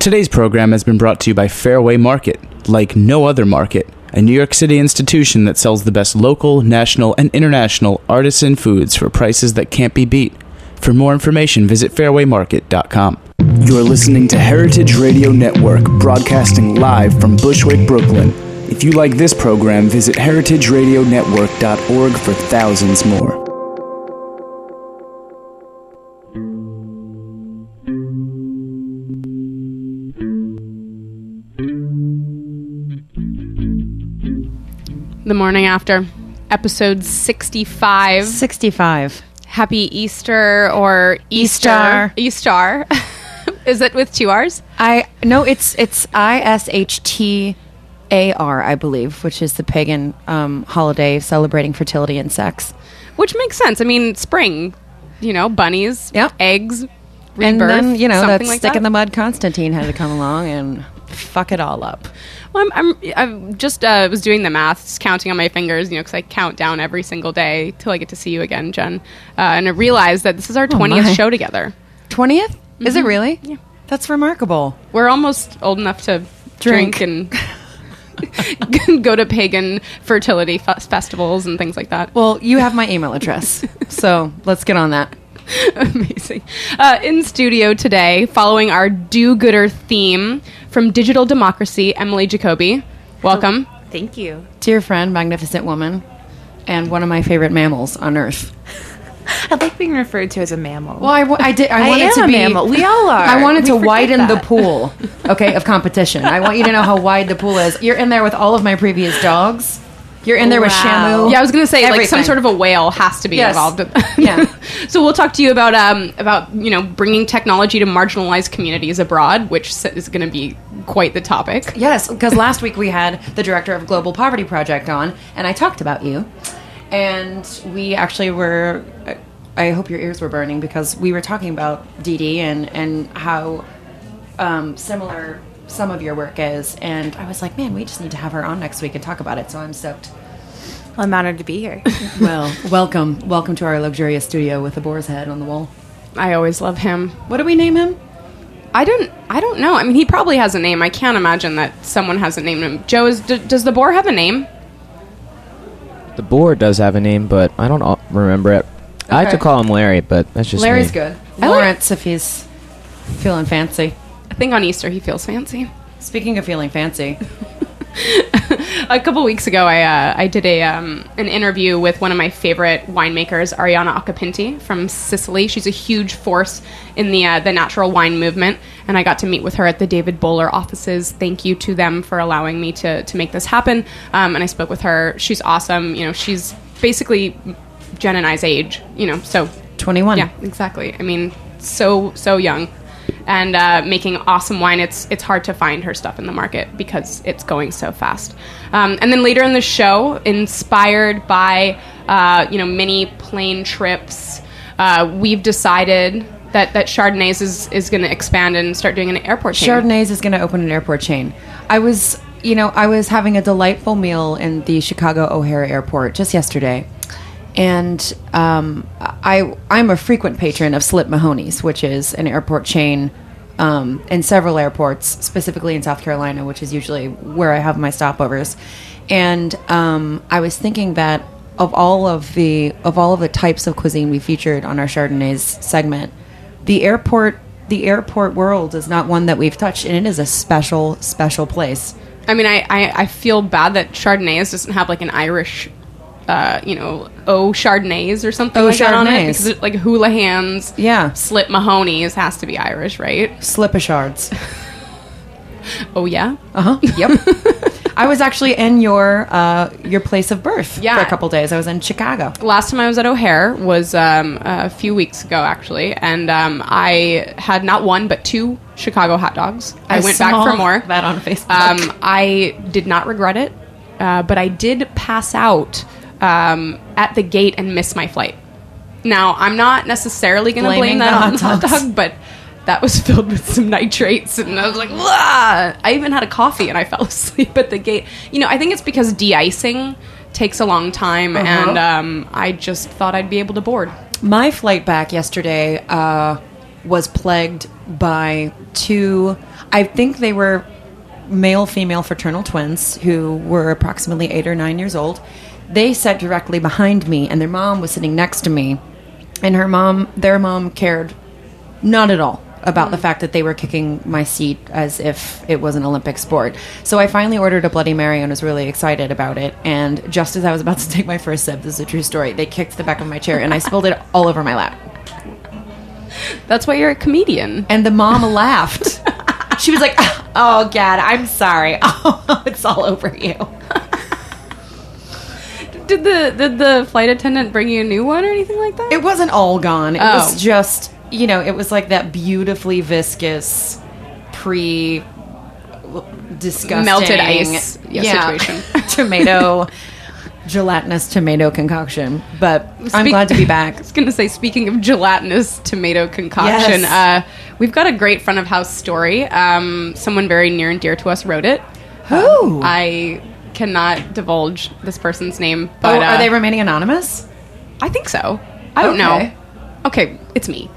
Today's program has been brought to you by Fairway Market, like no other market, a New York City institution that sells the best local, national, and international artisan foods for prices that can't be beat. For more information, visit fairwaymarket.com. You're listening to Heritage Radio Network, broadcasting live from Bushwick, Brooklyn. If you like this program, visit heritageradionetwork.org for thousands more. The morning after, episode 65. 65. Happy Easter or Easter. Easter. Is it with two R's? No, it's ISHTAR, I believe, which is the pagan holiday celebrating fertility and sex. Which makes sense. I mean, spring, bunnies, eggs, rebirth, and then, that like stick that. in the mud Constantine had to come along and fuck it all up. Well, I just was doing the math, just counting on my fingers, because I count down every single day till I get to see you again, Jen. And I realized that this is our 20th show together. 20th? Mm-hmm. Is it really? Yeah. That's remarkable. We're almost old enough to drink and go to pagan fertility festivals and things like that. Well, you have my email address, so let's get on that. Amazing. In studio today, following our do-gooder theme from Digital Democracy, Emily Jacoby. Welcome. Thank you. Dear friend, magnificent woman, and one of my favorite mammals on Earth. I like being referred to as a mammal. Well, I wanted to am be a mammal. We all are. I wanted We to forget widen that. the pool, of competition. I want you to know how wide the pool is. You're in there with all of my previous dogs. You're in there with Shamu. Yeah, I was going to say, Everything. like, some sort of a whale has to be involved. Yeah. So we'll talk to you about bringing technology to marginalized communities abroad, which is going to be quite the topic. Yes, because last week we had the director of Global Poverty Project on, and I talked about you. And we actually were... I hope your ears were burning, because we were talking about Dee Dee and how similar some of your work is, and I was like, man, we just need to have her on next week and talk about it, so I'm stoked. Well, I'm honored to be here. Well, welcome to our luxurious studio with a boar's head on the wall. I always love him. What do we name him? I don't know. I mean, he probably has a name. I can't imagine that someone hasn't named him. Joe, does the boar have a name? The boar does have a name, but I don't remember it. I like to call him Larry, but that's just Larry's me. good. Lawrence, if he's feeling fancy. I think on Easter he feels fancy. Speaking of feeling fancy, a couple weeks ago, I did an interview with one of my favorite winemakers, Arianna Acapinti from Sicily. She's a huge force in the natural wine movement, and I got to meet with her at the David Bowler offices. Thank you to them for allowing me to make this happen. And I spoke with her. She's awesome. She's basically Jen and I's age. So 21. Yeah, exactly. I mean, so young. And making awesome wine. It's hard to find her stuff in the market because it's going so fast. And then later in the show, inspired by many plane trips, we've decided that Chardonnays is going to expand and start doing an airport chain. Chardonnays is going to open an airport chain. I was having a delightful meal in the Chicago O'Hare Airport just yesterday. And I'm a frequent patron of Slip Mahoney's, which is an airport chain in several airports, specifically in South Carolina, which is usually where I have my stopovers. And I was thinking that of all of the types of cuisine we featured on our Chardonnays segment, the airport world is not one that we've touched, and it is a special place. I mean, I feel bad that Chardonnays doesn't have like an Irish Chardonnays or something like that on it, because like Houlihan's, Slip Mahoney's has to be Irish, right? Slip-a-shards. Oh yeah. Yep. I was actually in your place of birth for a couple days. I was in Chicago. Last time I was at O'Hare was a few weeks ago, actually, and I had not one but two Chicago hot dogs. I went back for more. That on Facebook. I did not regret it, but I did pass out at the gate and miss my flight. Now, I'm not necessarily going to blame that on the hot dog, but that was filled with some nitrates, and I was like, "Wah!" I even had a coffee, and I fell asleep at the gate. I think it's because de-icing takes a long time, and I just thought I'd be able to board. My flight back yesterday was plagued by two, I think they were male-female fraternal twins who were approximately 8 or 9 years old. They sat directly behind me, and their mom was sitting next to me. And their mom cared not at all about the fact that they were kicking my seat as if it was an Olympic sport. So I finally ordered a Bloody Mary and was really excited about it. And just as I was about to take my first sip, this is a true story, they kicked the back of my chair and I spilled it all over my lap. That's why you're a comedian. And the mom laughed. She was like, "Oh, Gad, I'm sorry. Oh, it's all over you." Did the flight attendant bring you a new one or anything like that? It wasn't all gone. It Oh. was just, it was like that beautifully viscous, disgusting Melted ice situation. Gelatinous tomato concoction. But I'm glad to be back. I was going to say, speaking of gelatinous tomato concoction, Yes. we've got a great front of house story. Someone very near and dear to us wrote it. Who? I cannot divulge this person's name, but are they remaining anonymous? I think so. I don't know. Okay, it's me.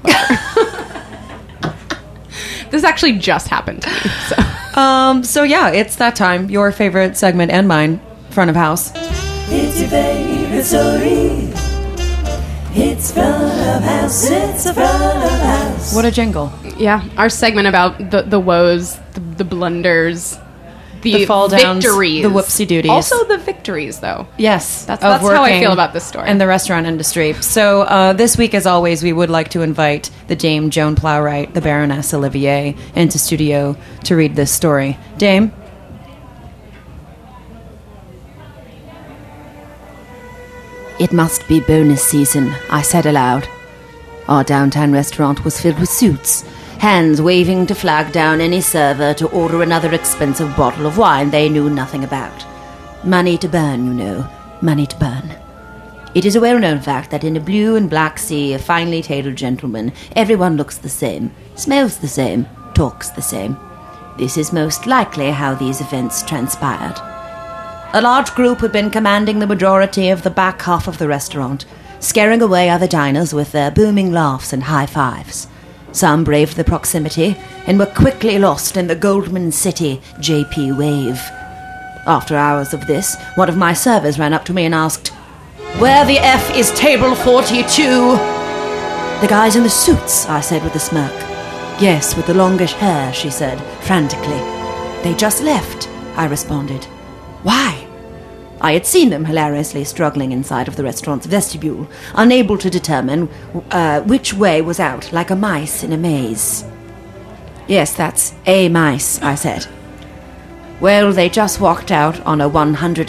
This actually just happened to me. So yeah, it's that time. Your favorite segment and mine, front of house. It's your favorite story. It's front of house. It's a front of house. What a jingle. Yeah, our segment about the woes, the blunders, the fall downs, victories, the whoopsie-doodies. Also the victories, though. Yes, That's of how I working feel about this story. in the restaurant industry. So this week, as always, we would like to invite the Dame Joan Plowright, the Baroness Olivier, into studio to read this story. Dame? It must be bonus season, I said aloud. Our downtown restaurant was filled with suits, hands waving to flag down any server to order another expensive bottle of wine they knew nothing about. Money to burn, you know, money to burn. It is a well-known fact that in a blue and black sea of finely tailored gentlemen, everyone looks the same, smells the same, talks the same. This is most likely how these events transpired. A large group had been commanding the majority of the back half of the restaurant, scaring away other diners with their booming laughs and high fives. Some braved the proximity and were quickly lost in the Goldman City JP wave. After hours of this, one of my servers ran up to me and asked, "Where the F is table 42? "The guys in the suits," I said with a smirk. "Yes, with the longish hair," she said, frantically. "They just left," I responded. "Why?" I had seen them hilariously struggling inside of the restaurant's vestibule, unable to determine which way was out, like a mice in a maze. "Yes, that's a mice," I said. "Well, they just walked out on a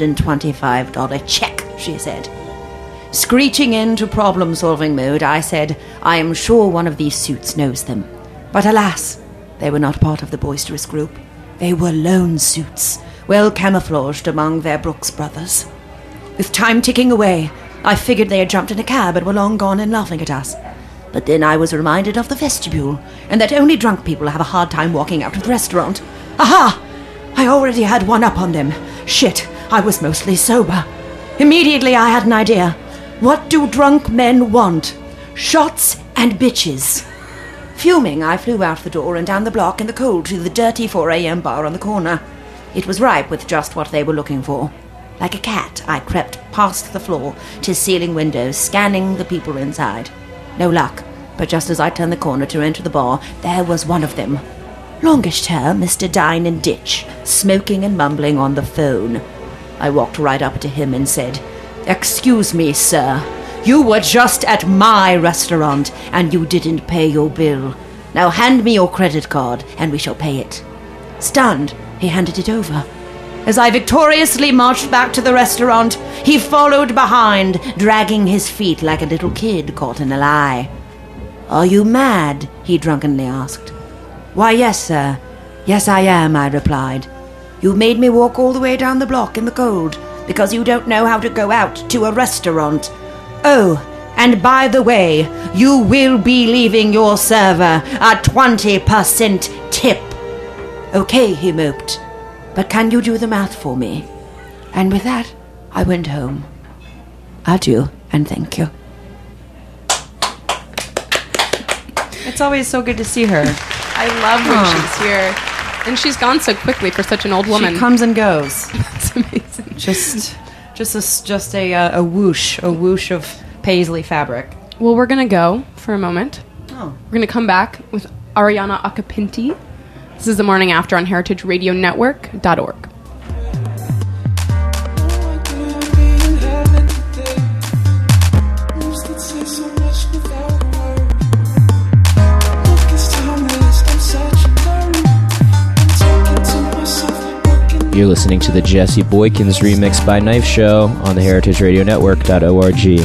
$125 check," she said. Screeching into problem-solving mode, I said, "I am sure one of these suits knows them." But alas, they were not part of the boisterous group. They were lone suits, well camouflaged among their Brooks brothers. With time ticking away, I figured they had jumped in a cab and were long gone and laughing at us. But then I was reminded of the vestibule, and that only drunk people have a hard time walking out of the restaurant. Aha! I already had one up on them. Shit, I was mostly sober. Immediately I had an idea. What do drunk men want? Shots and bitches. Fuming, I flew out the door and down the block in the cold to the dirty 4 a.m. bar on the corner. It was ripe with just what they were looking for. Like a cat, I crept past the floor to ceiling windows, scanning the people inside. No luck, but just as I turned the corner to enter the bar, there was one of them. Longish hair, Mr. Dine and Ditch, smoking and mumbling on the phone. I walked right up to him and said, "Excuse me, sir. You were just at my restaurant, and you didn't pay your bill. Now hand me your credit card, and we shall pay it." Stunned, he handed it over. As I victoriously marched back to the restaurant, he followed behind, dragging his feet like a little kid caught in a lie. "Are you mad?" he drunkenly asked. "Why, yes, sir. Yes, I am," I replied. "You made me walk all the way down the block in the cold because you don't know how to go out to a restaurant. Oh, and by the way, you will be leaving your server a 20% tip." "Okay," he moped, "but can you do the math for me?" And with that, I went home. Adieu, and thank you. It's always so good to see her. I love when she's here. And she's gone so quickly for such an old woman. She comes and goes. It's amazing. Just a whoosh of paisley fabric. Well, we're going to go for a moment. Oh. We're going to come back with Ariana Acapinti. This is The Morning After on heritageradionetwork.org. You're listening to the Jesse Boykins remix by Knife Show on the heritageradionetwork.org.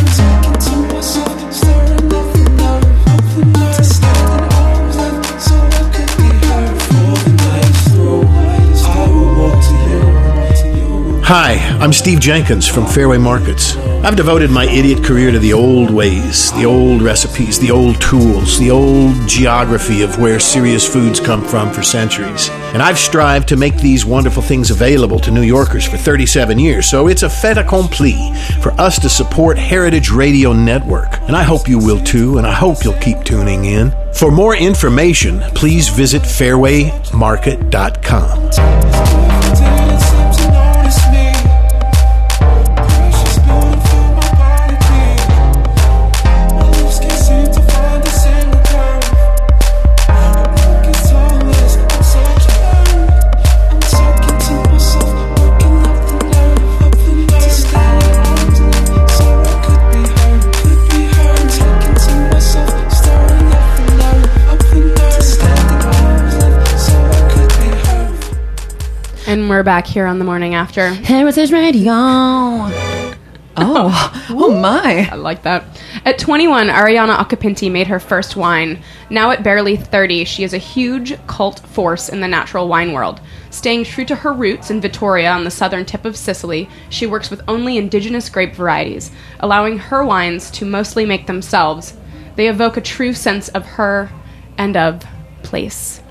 Hi, I'm Steve Jenkins from Fairway Markets. I've devoted my idiot career to the old ways, the old recipes, the old tools, the old geography of where serious foods come from for centuries. And I've strived to make these wonderful things available to New Yorkers for 37 years, so it's a fait accompli for us to support Heritage Radio Network. And I hope you will too, and I hope you'll keep tuning in. For more information, please visit fairwaymarket.com. And we're back here on The Morning After. Heritage Radio. Oh my. I like that. At 21, Ariana Acapinti made her first wine. Now at barely 30, she is a huge cult force in the natural wine world. Staying true to her roots in Vittoria on the southern tip of Sicily, she works with only indigenous grape varieties, allowing her wines to mostly make themselves. They evoke a true sense of her and of place.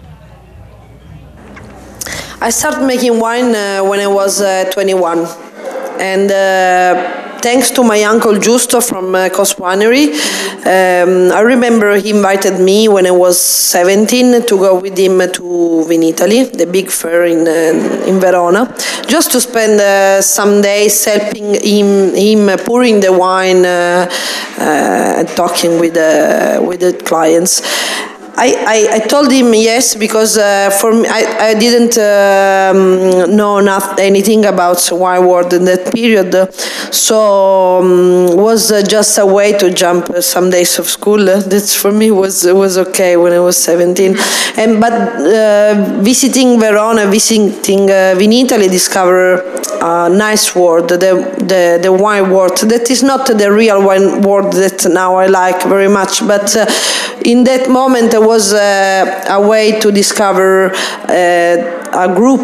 I started making wine when I was 21, and thanks to my uncle Giusto from Coast Winery, I remember he invited me when I was 17 to go with him to Vinitaly, the big fair in Verona, just to spend some days helping him pouring the wine and talking with the clients. I told him yes because for me I didn't know anything about wine world in that period, so was just a way to jump some days of school. That for me was okay when I was 17. But visiting Verona, visiting Vinitaly, discover a nice world, the wine world that is not the real wine world that now I like very much, but in that moment there was a way to discover a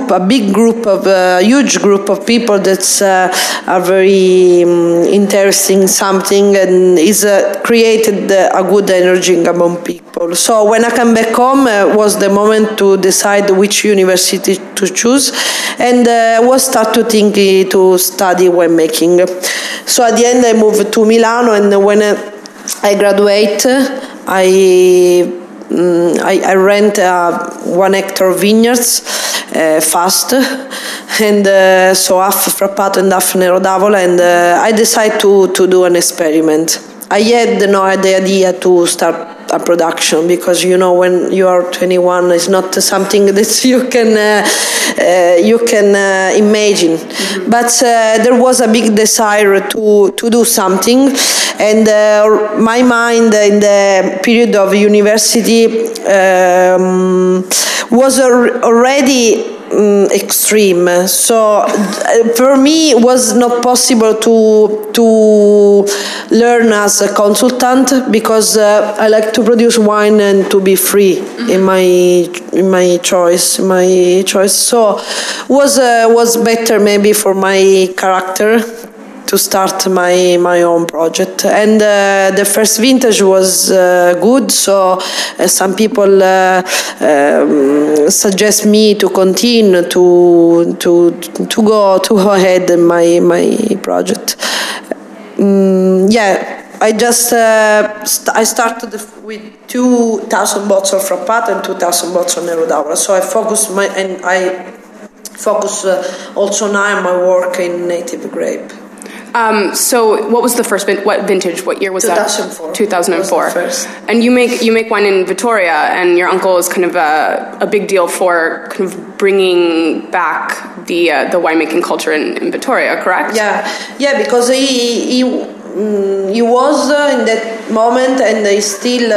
huge group of people that are very interesting something and is created a good energy among people. So when I came back home was the moment to decide which university to choose, and was start to think to study winemaking. So at the end I moved to Milano, and when I graduate I rent 1 hectare of vineyards fast, and so half Frappato and half Nero d'Avola, and I decided to do an experiment. I had the idea to start a production because when you are 21 it's not something that you can imagine, but there was a big desire to do something, and my mind in the period of university was already extreme, so for me it was not possible to learn as a consultant because I like to produce wine and to be free in my choice. So was better maybe for my character to start my own project, and the first vintage was good, so some people suggest me to continue to go ahead in my project. I I just I started with 2,000 bottles of Frappato and 2,000 bottles of Nero d'Avola. So I focus also now on my work in native grape. So what was the first what vintage? What year was 2004. that? 2004. Was the first. And you make wine in Vittoria, and your uncle is kind of a big deal for kind of bringing back the winemaking culture in Vittoria, correct? Yeah, because he was in that moment, and he still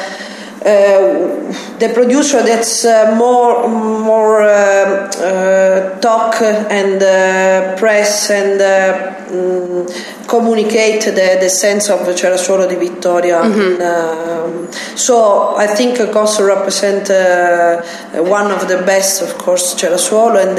the producer that's more talk and press and communicate the sense of Cerasuolo di Vittoria. So I think Cosso represent one of the best, of course, Cerasuolo, and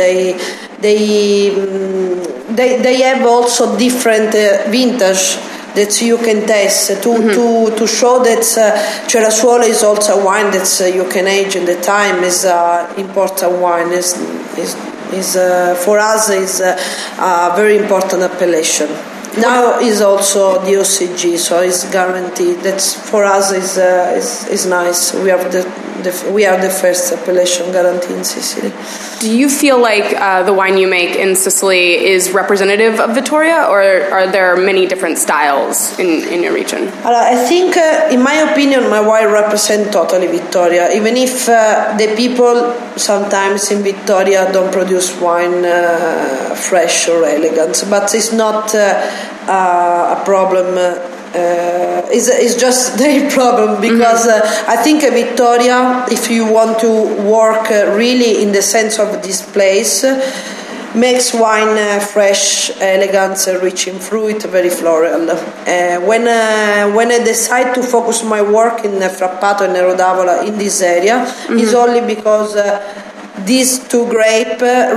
they have also different vintage that you can taste to show that Cerasuolo is also a wine that you can age in the time. Is important wine. Is for us is a very important appellation. Now is also the OCG, so it's guaranteed. That's for us is nice. We are the first appellation guarantee in Sicily. Do you feel like the wine you make in Sicily is representative of Vittoria, or are there many different styles in your region? I think, in my opinion, my wine represents totally Vittoria, even if the people sometimes in Vittoria don't produce wine fresh or elegant, but it's not a problem. It's just their problem, because I think Vittoria, if you want to work really in the sense of this place, makes wine fresh, elegant, rich in fruit, very floral. When I decide to focus my work in Frappato and Nero d'Avola in this area, is only because these two grapes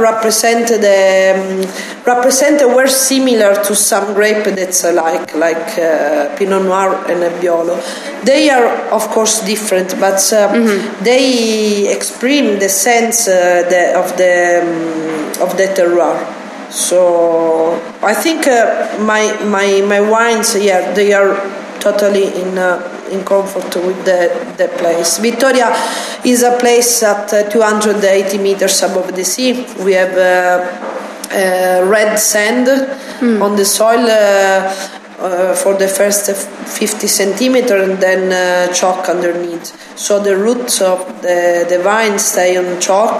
were similar to some grape that's like Pinot Noir and Nebbiolo. They are of course different, but they express the sense of the terroir. So I think my wines, they are totally in comfort with the place. Vittoria is a place at 280 meters above the sea. We have red sand on the soil for the first 50 centimeters, and then chalk underneath. So the roots of the vine stay on chalk.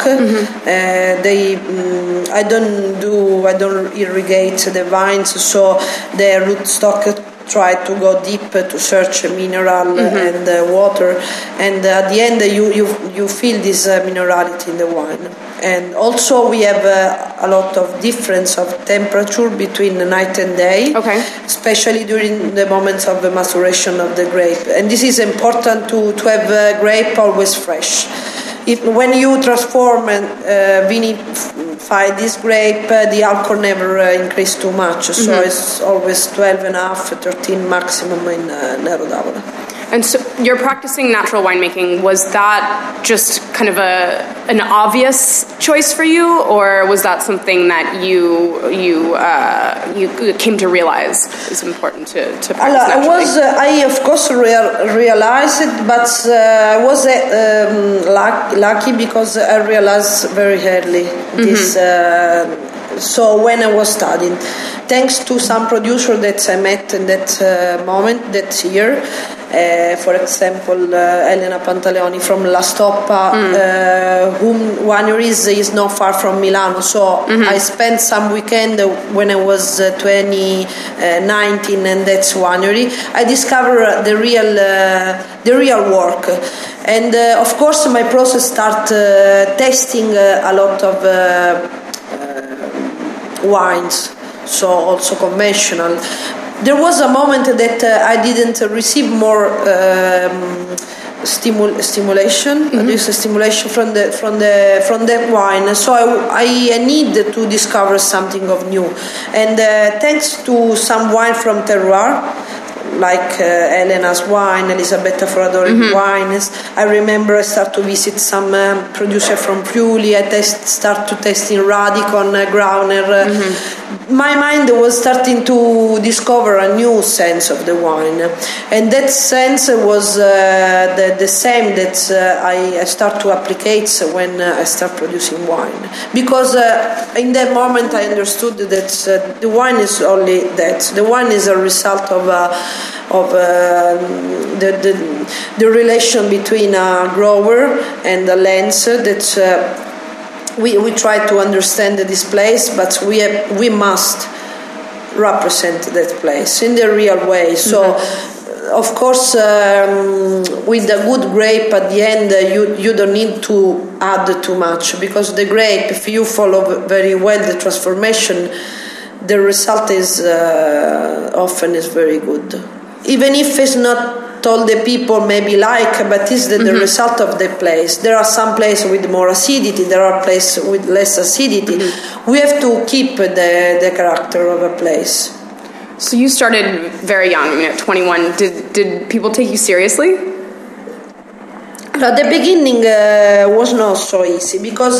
I don't irrigate the vines, so the rootstock try to go deep to search mineral and water, and at the end you feel this minerality in the wine. And also we have a lot of difference of temperature between night and day, especially during the moments of the maturation of the grape, and this is important to have grape always fresh. When you transform and vinify this grape, the alcohol never increase too much, so it's always 12.5, 13 maximum in Nero d'Avola. And so you're practicing natural winemaking. Was that just kind of an obvious choice for you, or was that something that you came to realize is important to practice naturally? I of course realized it, but I was lucky because I realized very early this. So when I was studying, thanks to some producer that I met in that moment, that year, for example, Elena Pantaleoni from La Stoppa, whom wineries is not far from Milano. So I spent some weekend when I was 19 and that's winery. I discovered the real work, and of course my process start tasting a lot of wines, so also conventional. There was a moment that I didn't receive more stimulation, stimulation from the wine. So I need to discover something of new, and thanks to some wine from terroir, like Elena's wine, Elisabetta Foradori wines. I remember I start to visit some producer from Friuli. I start to tasting Radicon, Grauner. My mind was starting to discover a new sense of the wine, and that sense was the same that I start to applicate when I start producing wine. Because in that moment I understood that the wine is only that. The wine is a result of the relation between a grower and a lens that we try to understand this place, but we must represent that place in the real way. So, of course, with a good grape at the end, you don't need to add too much, because the grape, if you follow very well the transformation, the result is often is very good. Even if it's not all the people maybe like, but it's the result of the place. There are some places with more acidity, there are places with less acidity. We have to keep the character of a place. So you started very young, I mean at 21. Did people take you seriously? At the beginning was not so easy, because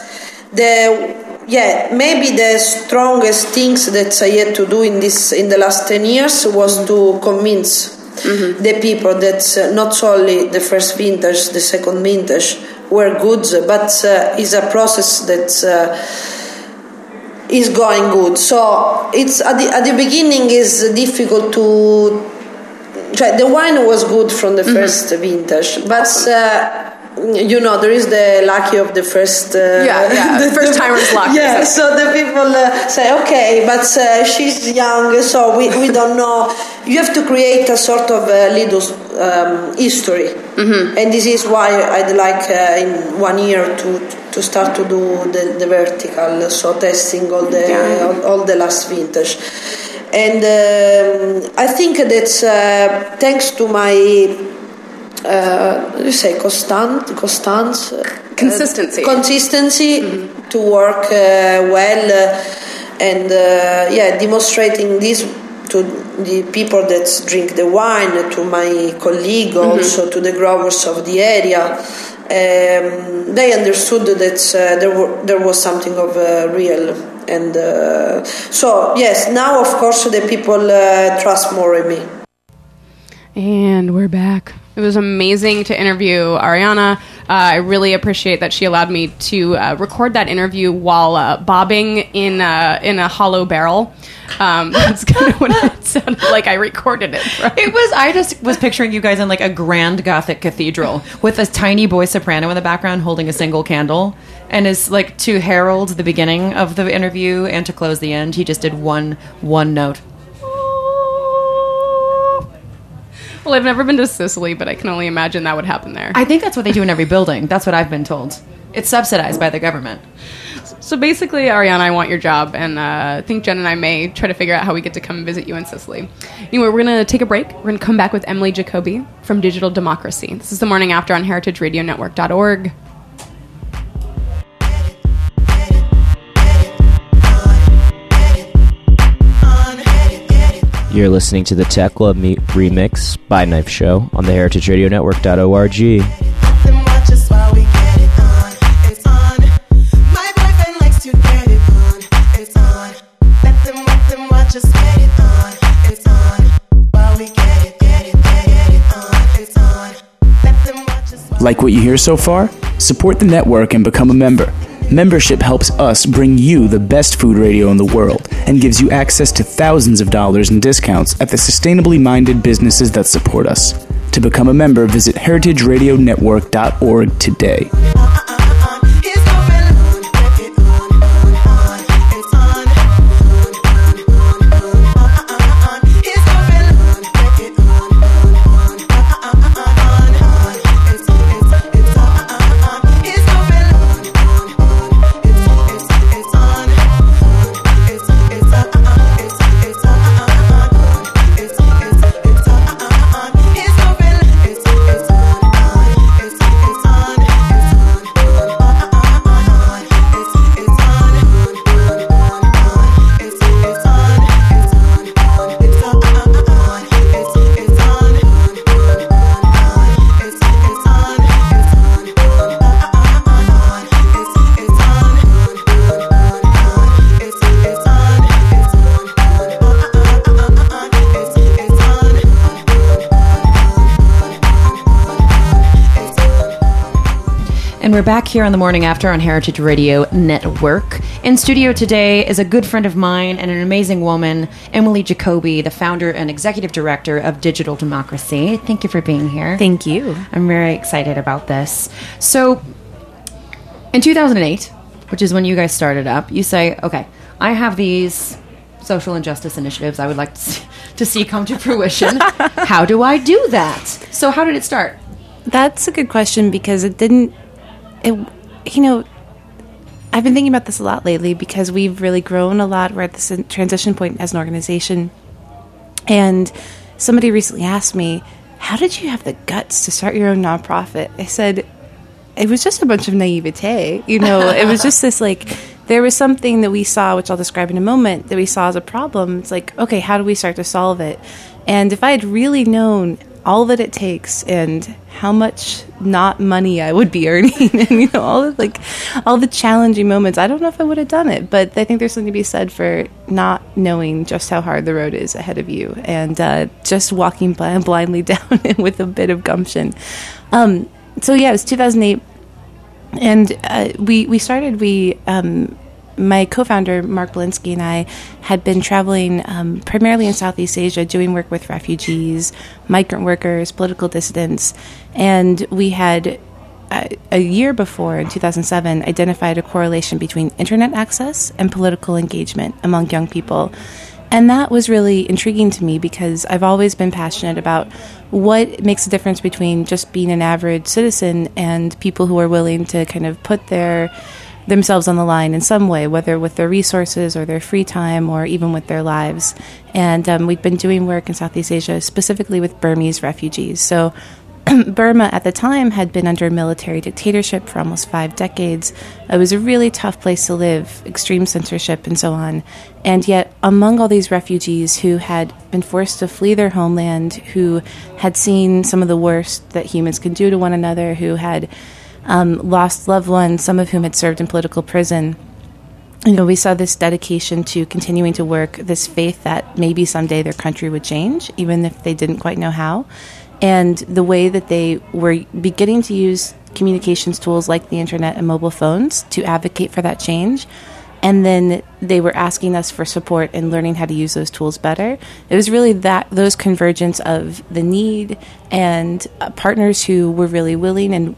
maybe the strongest things that I had to do in the last 10 years was to convince the people that not only the first vintage, the second vintage were good, but is a process that is going good. So it's at the beginning is difficult to. The wine was good from the first vintage, but. There is the lucky of the first... the first timer's luck. Yeah, so the people say, okay, but she's young, so we don't know. You have to create a sort of little history. And this is why I'd like in 1 year to start to do the vertical, so testing all the last vintage. And I think that thanks to my... consistency to work well and demonstrating this to the people that drink the wine, to my colleague, also to the growers of the area. They understood that there was something of real, and so yes, now of course the people trust more in me. And we're back. It was amazing to interview Arianna. I really appreciate that she allowed me to record that interview while bobbing in a hollow barrel. That's kind of what it sounded like. I recorded it. It was. I just was picturing you guys in like a grand Gothic cathedral with a tiny boy soprano in the background holding a single candle. And is like to herald the beginning of the interview and to close the end, he just did one note. Well, I've never been to Sicily, but I can only imagine that would happen there. I think that's what they do in every building. That's what I've been told. It's subsidized by the government. So basically, Arianna, I want your job, and I think Jen and I may try to figure out how we get to come visit you in Sicily. Anyway, we're going to take a break. We're going to come back with Emily Jacobi from Digital Democracy. This is The Morning After on heritageradionetwork.org. You're listening to the Tech Love Meet remix by Knife Show on the heritageradionetwork.org. Like what you hear so far? Support the network and become a member. Membership helps us bring you the best food radio in the world and gives you access to thousands of dollars in discounts at the sustainably minded businesses that support us. To become a member, visit heritageradionetwork.org today. we're back here on the morning after on Heritage Radio Network. In studio today is a good friend of mine and an amazing woman, Emily Jacoby, the founder and executive director of Digital Democracy. Thank you for being here. Thank you. I'm very excited about this. So, in 2008, which is when you guys started up, you say, okay, I have these social injustice initiatives I would like to see come to fruition. How do I do that? So how did it start? That's a good question because I've been thinking about this a lot lately because we've really grown a lot. We're at this transition point as an organization. And somebody recently asked me, how did you have the guts to start your own nonprofit? I said, it was just a bunch of naivete. It was just this there was something that we saw, which I'll describe in a moment, that we saw as a problem. It's like, okay, how do we start to solve it? And if I had really known all that it takes and how much not money I would be earning and, all the challenging moments, I don't know if I would have done it. But I think there's something to be said for not knowing just how hard the road is ahead of you and just walking blindly down it with a bit of gumption. So yeah, it was 2008. And we started, my co-founder, Mark Belinsky, and I had been traveling primarily in Southeast Asia, doing work with refugees, migrant workers, political dissidents. And we had, a year before, in 2007, identified a correlation between internet access and political engagement among young people. And that was really intriguing to me because I've always been passionate about what makes a difference between just being an average citizen and people who are willing to kind of put themselves on the line in some way, whether with their resources or their free time or even with their lives. And we've been doing work in Southeast Asia, specifically with Burmese refugees. So Burma at the time had been under military dictatorship for almost 5 decades. It was a really tough place to live, extreme censorship and so on. And yet, among all these refugees who had been forced to flee their homeland, who had seen some of the worst that humans can do to one another, who had lost loved ones, some of whom had served in political prison, we saw this dedication to continuing to work, this faith that maybe someday their country would change, even if they didn't quite know how. And the way that they were beginning to use communications tools like the internet and mobile phones to advocate for that change. And then they were asking us for support in learning how to use those tools better. It was really those convergence of the need and partners who were really willing and,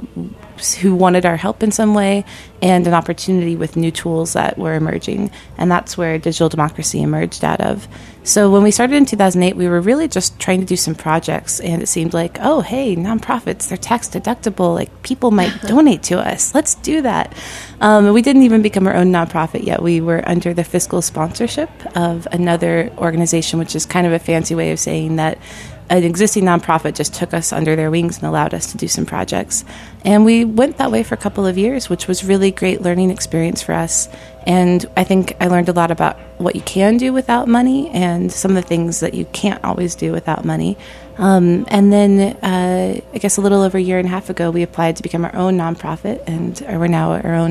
who wanted our help in some way, and an opportunity with new tools that were emerging. And that's where Digital Democracy emerged out of. So when we started in 2008, we were really just trying to do some projects, and it seemed like, oh, hey, nonprofits, they're tax deductible, people might donate to us. Let's do that. We didn't even become our own nonprofit yet. We were under the fiscal sponsorship of another organization, which is kind of a fancy way of saying that an existing nonprofit just took us under their wings and allowed us to do some projects. And we went that way for a couple of years, which was really great learning experience for us. And I think I learned a lot about what you can do without money and some of the things that you can't always do without money. And then I guess a little over a year and a half ago, we applied to become our own nonprofit, and we're now our own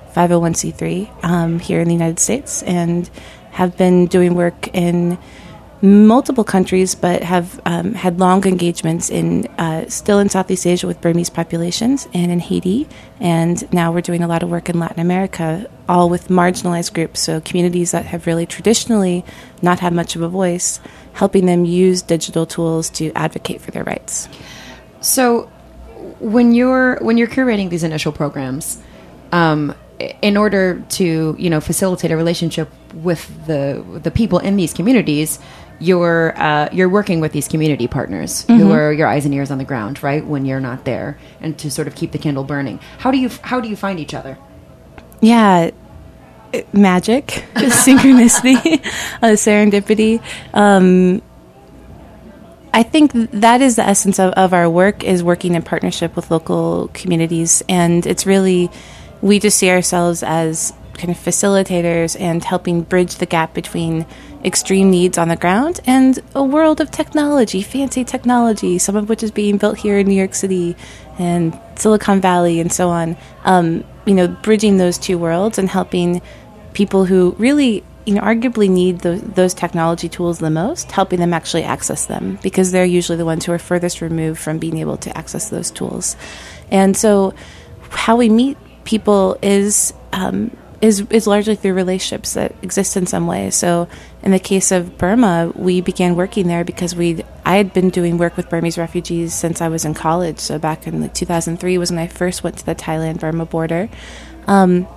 501c3 here in the United States, and have been doing work in multiple countries, but have had long engagements still in Southeast Asia with Burmese populations and in Haiti. And now we're doing a lot of work in Latin America, all with marginalized groups, so communities that have really traditionally not had much of a voice, helping them use digital tools to advocate for their rights. So when you're curating these initial programs, in order to facilitate a relationship with the people in these communities, you're working with these community partners who are your eyes and ears on the ground, right? When you're not there, and to sort of keep the candle burning. How do you find each other? Yeah, magic, synchronicity, serendipity. I think that is the essence of our work, is working in partnership with local communities, and it's really, we just see ourselves as kind of facilitators and helping bridge the gap between extreme needs on the ground and a world of technology, fancy technology, some of which is being built here in New York City and Silicon Valley and so on. Bridging those two worlds and helping people who really, arguably need those technology tools the most, helping them actually access them, because they're usually the ones who are furthest removed from being able to access those tools. And so how we meet people is largely through relationships that exist in some way. So in the case of Burma, we began working there because I had been doing work with Burmese refugees since I was in college. So back in 2003 was when I first went to the Thailand-Burma border. And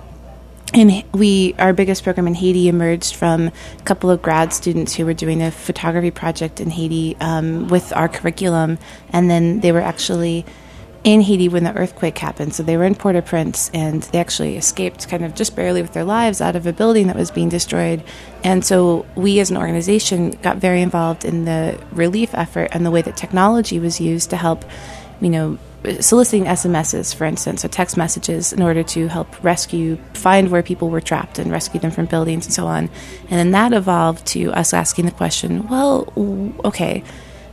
our biggest program in Haiti emerged from a couple of grad students who were doing a photography project in Haiti with our curriculum. And then they were actually in Haiti when the earthquake happened. So they were in Port-au-Prince, and they actually escaped kind of just barely with their lives out of a building that was being destroyed. And so we as an organization got very involved in the relief effort and the way that technology was used to help, soliciting SMSs, for instance, so text messages, in order to help find where people were trapped and rescue them from buildings and so on. And then that evolved to us asking the question, well, okay,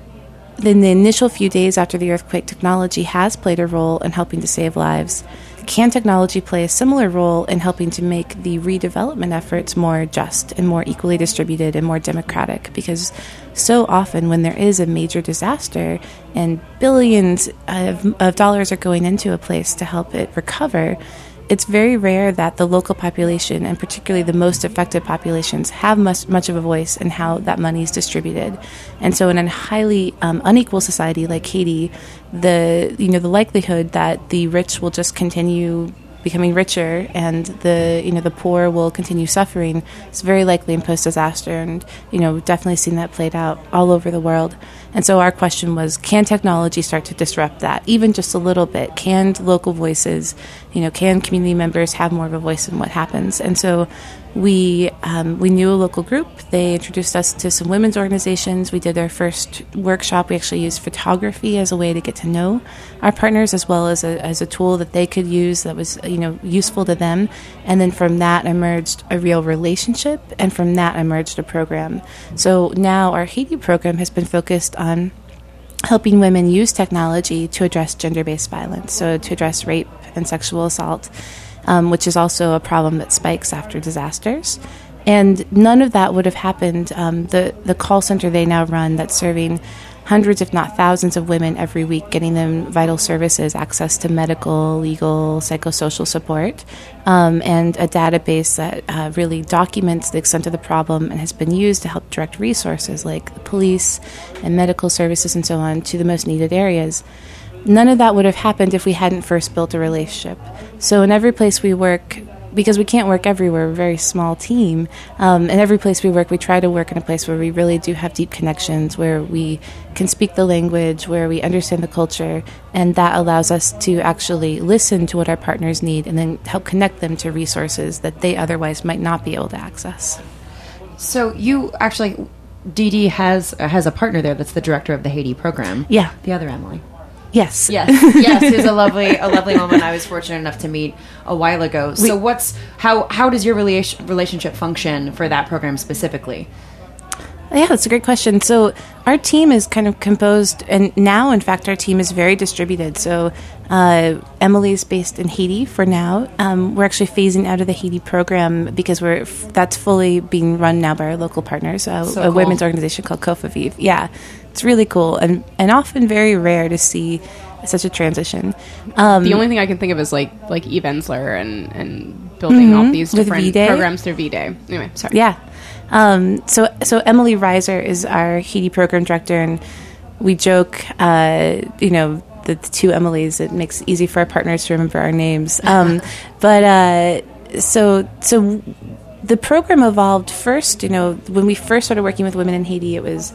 in the initial few days after the earthquake, technology has played a role in helping to save lives. Can technology play a similar role in helping to make the redevelopment efforts more just and more equally distributed and more democratic? Because so often when there is a major disaster and billions of dollars are going into a place to help it recover, it's very rare that the local population, and particularly the most affected populations, have much of a voice in how that money is distributed. And so in a highly unequal society like Haiti, the likelihood that the rich will just continue becoming richer and the poor will continue suffering is very likely in post-disaster, and definitely seen that played out all over the world. And so our question was, can technology start to disrupt that, even just a little bit? Can local voices, can community members have more of a voice in what happens? And so we knew a local group. They introduced us to some women's organizations. We did our first workshop. We actually used photography as a way to get to know our partners, as well as a tool that they could use that was useful to them. And then from that emerged a real relationship, and from that emerged a program. So now our Haiti program has been focused on helping women use technology to address gender-based violence, so to address rape and sexual assault, which is also a problem that spikes after disasters. And none of that would have happened. The call center they now run, that's serving hundreds, if not thousands, of women every week, getting them vital services, access to medical, legal, psychosocial support, and a database that really documents the extent of the problem and has been used to help direct resources like the police and medical services and so on to the most needed areas. None of that would have happened if we hadn't first built a relationship. So in every place we work, because we can't work everywhere, we're a very small team, in every place we work, we try to work in a place where we really do have deep connections, where we can speak the language, where we understand the culture, and that allows us to actually listen to what our partners need and then help connect them to resources that they otherwise might not be able to access. So you actually, Dee Dee has a partner there that's the director of the Haiti program. Yeah. The other Emily. Yes. Yes, who's a lovely woman I was fortunate enough to meet a while ago. So how does your relationship function for that program specifically? Yeah, that's a great question. So our team is kind of composed, and now, in fact, our team is very distributed. So Emily's based in Haiti for now. We're actually phasing out of the Haiti program because that's fully being run now by our local partners, a women's organization called Kofaviv. Yeah, it's really cool and often very rare to see such a transition. The only thing I can think of is like Eve Ensler and building all these different programs through V-Day. Anyway, sorry. Yeah. So Emily Reiser is our Haiti program director, and we joke, the two Emilys, it makes it easy for our partners to remember our names. So the program evolved first, when we first started working with women in Haiti, it was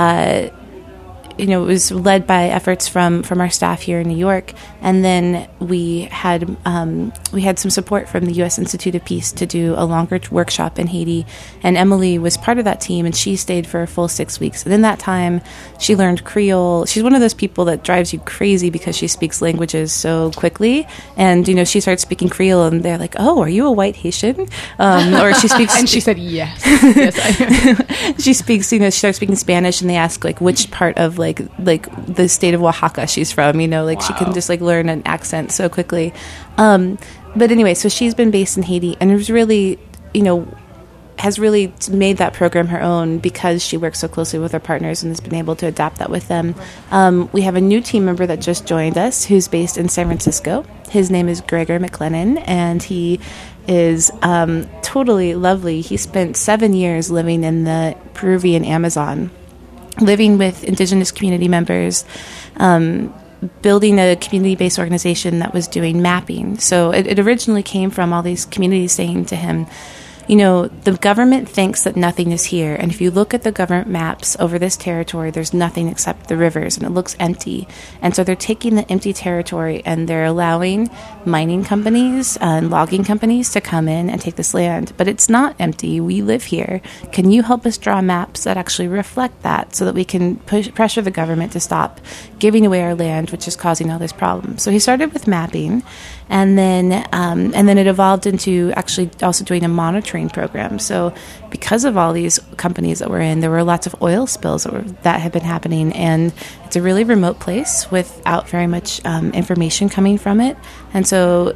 it was led by efforts from our staff here in New York, and then we had some support from the U.S. Institute of Peace to do a longer workshop in Haiti, and Emily was part of that team, and she stayed for a full 6 weeks. And in that time, she learned Creole. She's one of those people that drives you crazy because she speaks languages so quickly, and she started speaking Creole, and they're like, "Oh, are you a white Haitian?" Or she speaks, and she said, "Yes, yes, I am." She speaks, she starts speaking Spanish, and they ask which part of like the state of Oaxaca she's from, wow. She can just learn an accent so quickly. But anyway, so she's been based in Haiti, and it was really, has really made that program her own because she works so closely with our partners and has been able to adapt that with them. We have a new team member that just joined us who's based in San Francisco. His name is Gregor McLennan, and he is totally lovely. He spent 7 years living in the Peruvian Amazon, living with indigenous community members, building a community-based organization that was doing mapping. So it originally came from all these communities saying to him, you know, the government thinks that nothing is here. And if you look at the government maps over this territory, there's nothing except the rivers, and it looks empty. And so they're taking the empty territory and they're allowing mining companies and logging companies to come in and take this land. But it's not empty. We live here. Can you help us draw maps that actually reflect that so that we can pressure the government to stop giving away our land, which is causing all these problems? So he started with mapping. And then it evolved into actually also doing a monitoring program. So because of all these companies that we're in, there were lots of oil spills that have been happening. And it's a really remote place without very much information coming from it. And so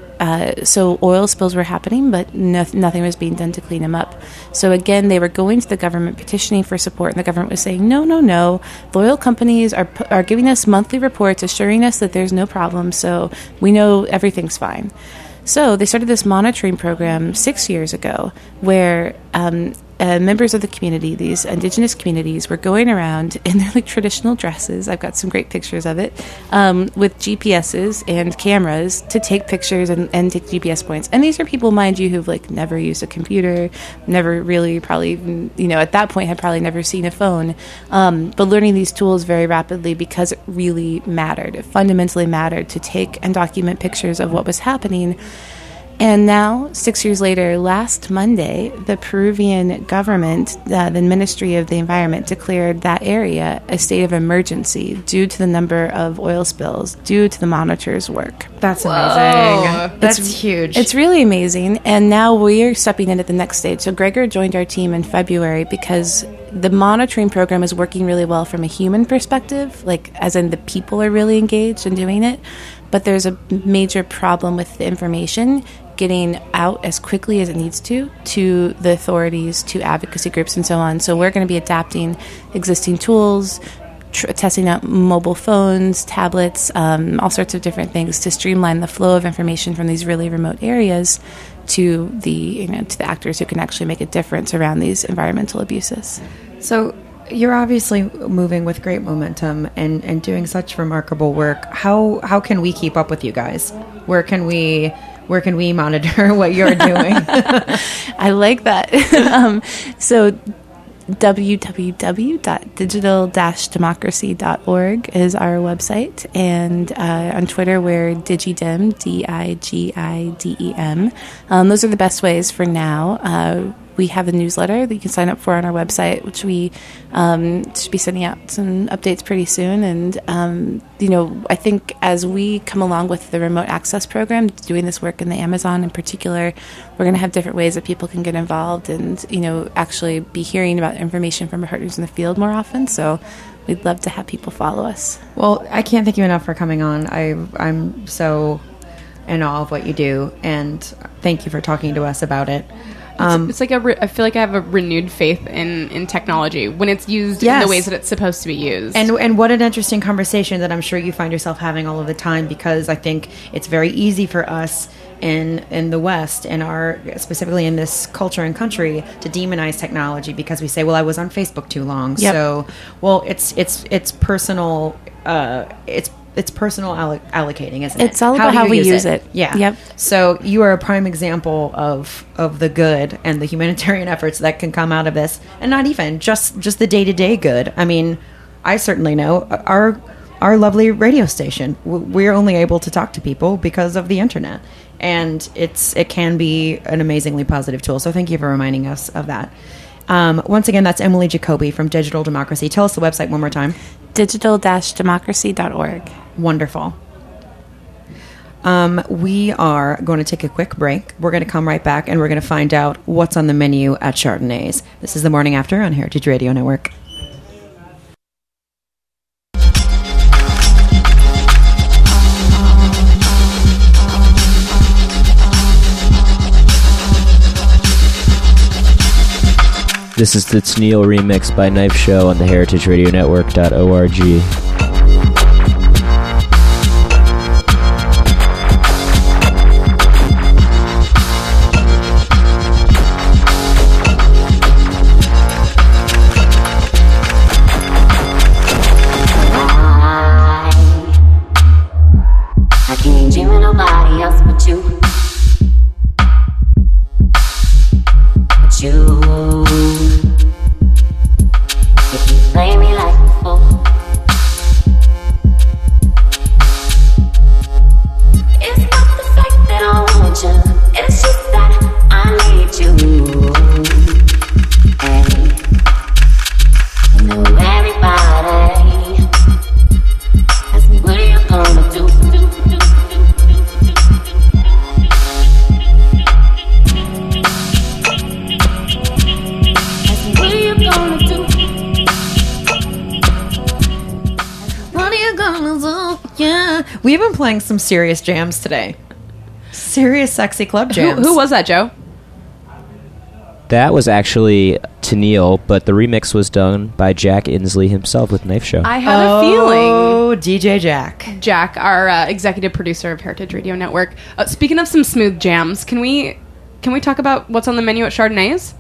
oil spills were happening, but nothing was being done to clean them up. So again, they were going to the government, petitioning for support, and the government was saying, no. The oil companies are giving us monthly reports, assuring us that there's no problem, so we know everything's fine. So they started this monitoring program 6 years ago where members of the community, these indigenous communities, were going around in their like traditional dresses. I've got some great pictures of it, with GPSs and cameras to take pictures and take GPS points. And these are people, mind you, who've like never used a computer, never really probably even, at that point had probably never seen a phone, but learning these tools very rapidly because it really mattered. It fundamentally mattered to take and document pictures of what was happening. And now, 6 years later, last Monday, the Peruvian government, the Ministry of the Environment, declared that area a state of emergency due to the number of oil spills, due to the monitors' work. That's amazing. That's huge. It's really amazing. And now we're stepping in at the next stage. So Gregor joined our team in February because the monitoring program is working really well from a human perspective, like as in the people are really engaged in doing it. But there's a major problem with the information getting out as quickly as it needs to the authorities, to advocacy groups, and so on. So we're going to be adapting existing tools, testing out mobile phones, tablets, all sorts of different things to streamline the flow of information from these really remote areas to the actors who can actually make a difference around these environmental abuses. So you're obviously moving with great momentum and doing such remarkable work. How can we keep up with you guys? Where can we monitor what you're doing? I like that. So www.digital-democracy.org is our website, and on Twitter we're Digidem, DIGIDEM. Those are the best ways for now. We have a newsletter that you can sign up for on our website, which we should be sending out some updates pretty soon. And, I think as we come along with the remote access program, doing this work in the Amazon in particular, we're going to have different ways that people can get involved and, actually be hearing about information from our partners in the field more often. So we'd love to have people follow us. Well, I can't thank you enough for coming on. I'm so in awe of what you do, and thank you for talking to us about it. It's like I feel like I have a renewed faith in technology when it's used in the ways that it's supposed to be used. And what an interesting conversation that I'm sure you find yourself having all of the time, because I think it's very easy for us in the West and specifically in this culture and country to demonize technology because we say, well, I was on Facebook too long. Yep. So, well, it's personal. It's personal allocating, isn't it? It's all about how we use it. Yeah. Yep. So you are a prime example of the good and the humanitarian efforts that can come out of this, and not even just the day-to-day good. I mean, I certainly know our lovely radio station. We're only able to talk to people because of the internet, and it can be an amazingly positive tool. So thank you for reminding us of that. Once again, that's Emily Jacoby from Digital Democracy. Tell us the website one more time. Digital-democracy.org. Wonderful. We are going to take a quick break. We're going to come right back, and we're going to find out what's on the menu at Chardonnays. This is The Morning After on Heritage Radio Network. This is the Tennille remix by Knife Show on the heritageradionetwork.org. I can't dream of nobody else but you. But you. If you play me like a fool, it's not the fact that I want you, it's just that I need you. Hey, you know everybody ask me what are you gonna do? Yeah, we've been playing some serious jams today. Serious, sexy club jams. Who was that, Joe? That was actually Tennille, but the remix was done by Jack Inslee himself with Knife Show. I had a feeling. Oh, DJ Jack. Jack, our executive producer of Heritage Radio Network. Speaking of some smooth jams, can we talk about what's on the menu at Chardonnay's?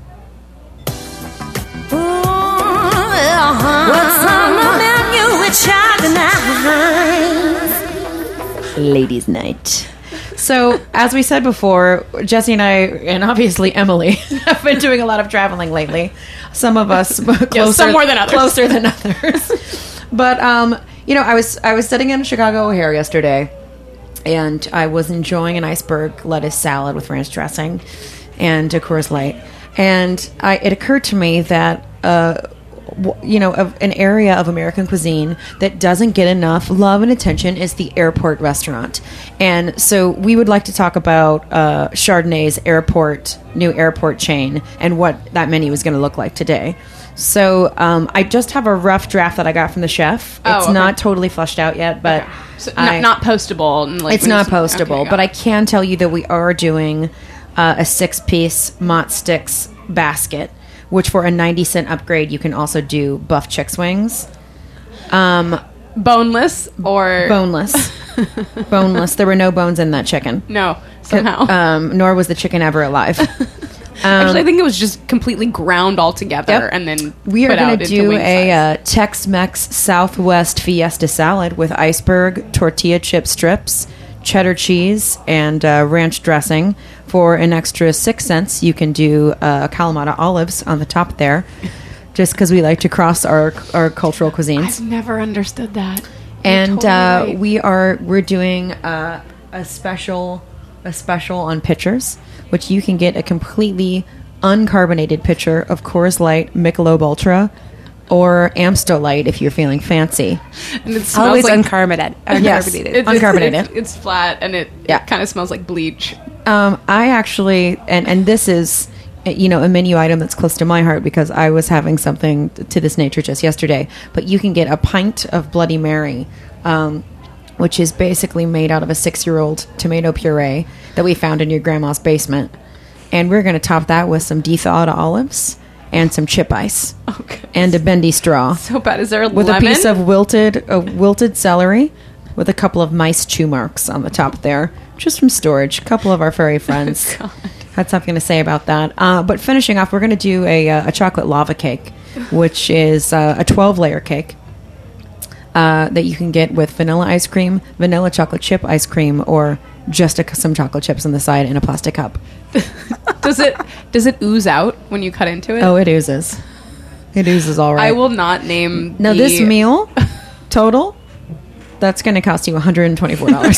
What's on the menu with Chardonnay? Ladies' night. So, as we said before, Jesse and I, and obviously Emily, have been doing a lot of traveling lately. Some of us closer, some more than others. Closer than others. But you know, I was sitting in Chicago O'Hare yesterday, and I was enjoying an iceberg lettuce salad with ranch dressing and a Coors Light, and it occurred to me that you know, an area of American cuisine that doesn't get enough love and attention is the airport restaurant. And so we would like to talk about Chardonnay's new airport chain and what that menu is going to look like today. So I just have a rough draft that I got from the chef. It's not totally fleshed out yet, but So not postable. Like it's not postable, but I can tell you that we are doing a 6-piece Mott Sticks basket, which for a 90-cent upgrade, you can also do buff chicks wings. Boneless or... Boneless. Boneless. There were no bones in that chicken. No, somehow. Nor was the chicken ever alive. Actually, I think it was just completely ground all together and then we are put going out to into do wing a size. Tex-Mex Southwest Fiesta salad with iceberg, tortilla chip strips, cheddar cheese, and ranch dressing. For an extra 6 cents, you can do Kalamata olives on the top there, just because we like to cross our cultural cuisines. I've never understood that. And totally right. we're doing a special on pitchers, which you can get a completely uncarbonated pitcher of Coors Light, Michelob Ultra, or Amstel Light if you're feeling fancy. And it smells Always like uncarbonated. Yes. Uncarbonated. It's flat and it kind of smells like bleach. I actually, and this is, you know, a menu item that's close to my heart because I was having something to this nature just yesterday. But you can get a pint of Bloody Mary, which is basically made out of a 6-year-old tomato puree that we found in your grandma's basement. And we're going to top that with some de-thawed olives and some chip ice. Okay. And a bendy straw. So bad. Is there a with lemon? a piece of wilted celery with a couple of mice chew marks on the top there, just from storage. A couple of our furry friends had something to say about that. But finishing off, we're going to do a chocolate lava cake, which is a 12-layer cake that you can get with vanilla ice cream, vanilla chocolate chip ice cream, or just some chocolate chips on the side in a plastic cup. Does it ooze out when you cut into it? Oh, it oozes. It oozes all right. I will not name. Now, this meal total, that's going to cost you $124.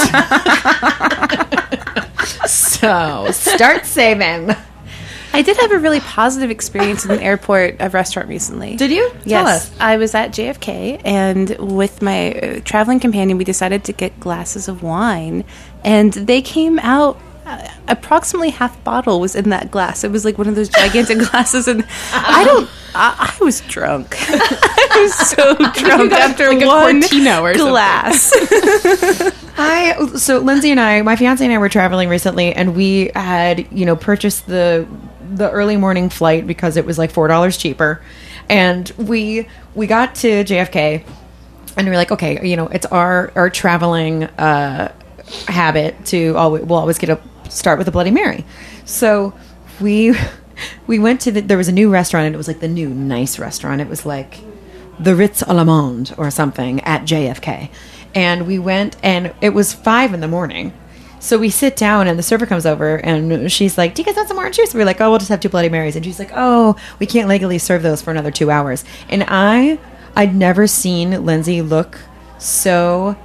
So start saving. I did have a really positive experience in an airport restaurant recently. Did you? Yes. Tell us. I was at JFK, and with my traveling companion, we decided to get glasses of wine, and they came out. Approximately half bottle was in that glass. It was like one of those gigantic glasses, and I was drunk. I was so drunk after like one a Cortino or glass. So Lindsay and I, my fiance and I, were traveling recently, and we had, purchased the early morning flight because it was like $4 cheaper, and we got to JFK, and we were like, okay, it's our traveling habit to we'll always start with a Bloody Mary. So we went to there was a new restaurant, and it was like the new nice restaurant. It was like the Ritz Allemande or something at JFK. And we went, and it was 5 a.m. So we sit down, and the server comes over, and she's like, do you guys want some orange juice? We're like, oh, we'll just have 2 Bloody Marys. And she's like, oh, we can't legally serve those for another 2 hours. And I'd never seen Lindsay look so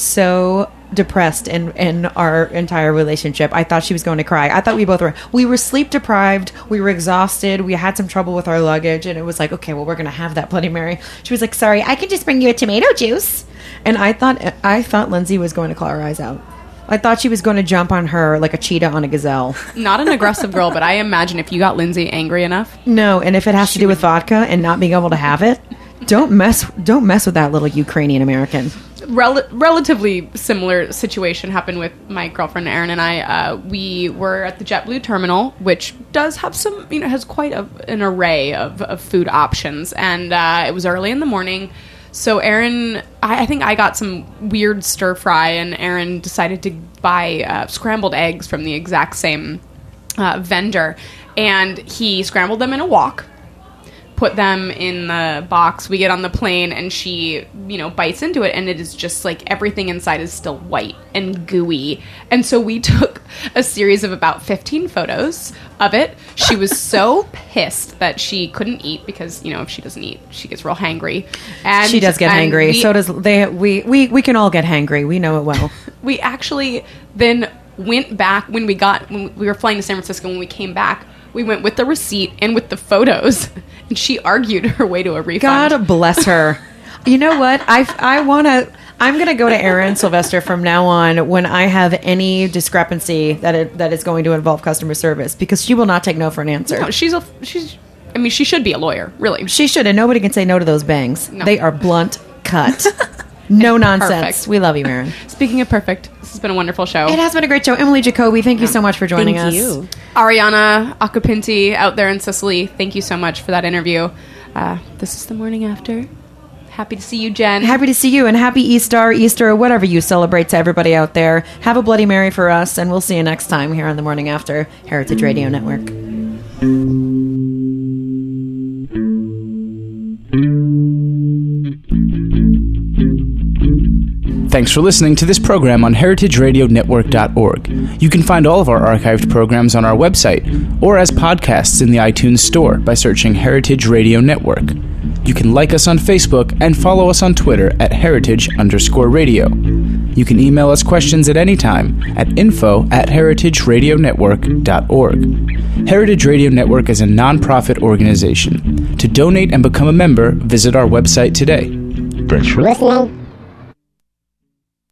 depressed in our entire relationship. I thought she was going to cry. I thought we were sleep deprived. We were exhausted. We had some trouble with our luggage, and it was like, okay, well, we're going to have that Bloody Mary. She was like, sorry, I can just bring you a tomato juice. And I thought Lindsay was going to claw her eyes out. I thought she was going to jump on her like a cheetah on a gazelle. Not an aggressive girl, but I imagine if you got Lindsay angry enough. No, and if it has to do with vodka and not being able to have it, don't mess with that little Ukrainian American. Relatively similar situation happened with my girlfriend Erin and I. We were at the JetBlue terminal, which does have some, has quite an array of food options, and it was early in the morning. So Erin, I think I got some weird stir fry, and Erin decided to buy scrambled eggs from the exact same vendor, and he scrambled them in a wok, put them in the box. We get on the plane, and she, bites into it, and it is just like everything inside is still white and gooey. And so we took a series of about 15 photos of it. She was so pissed that she couldn't eat because, if she doesn't eat, she gets real hangry. And she does get hangry. So does we can all get hangry. We know it well. We actually then went back when we were flying to San Francisco. When we came back, we went with the receipt and with the photos, and she argued her way to a refund. God bless her. You know what? I'm going to go to Erin Sylvester from now on when I have any discrepancy that is going to involve customer service, because she will not take no for an answer. No, she should be a lawyer, really. She should, and nobody can say no to those bangs. No. They are blunt cut. No nonsense. Perfect. We love you, Erin. Speaking of perfect, this has been a wonderful show. It has been a great show. Emily Jacoby, thank you so much for joining us. Thank you. Ariana Acapinti out there in Sicily, thank you so much for that interview. This is The Morning After. Happy to see you, Jen. Happy to see you, and happy Easter, whatever you celebrate to everybody out there. Have a Bloody Mary for us, and we'll see you next time here on The Morning After, Heritage Radio Network. Thanks for listening to this program on heritageradionetwork.org. You can find all of our archived programs on our website or as podcasts in the iTunes Store by searching Heritage Radio Network. You can like us on Facebook and follow us on Twitter at heritage_radio. You can email us questions at any time at info@heritageradionetwork.org. Heritage Radio Network is a non-profit organization. To donate and become a member, visit our website today. Thanks for listening.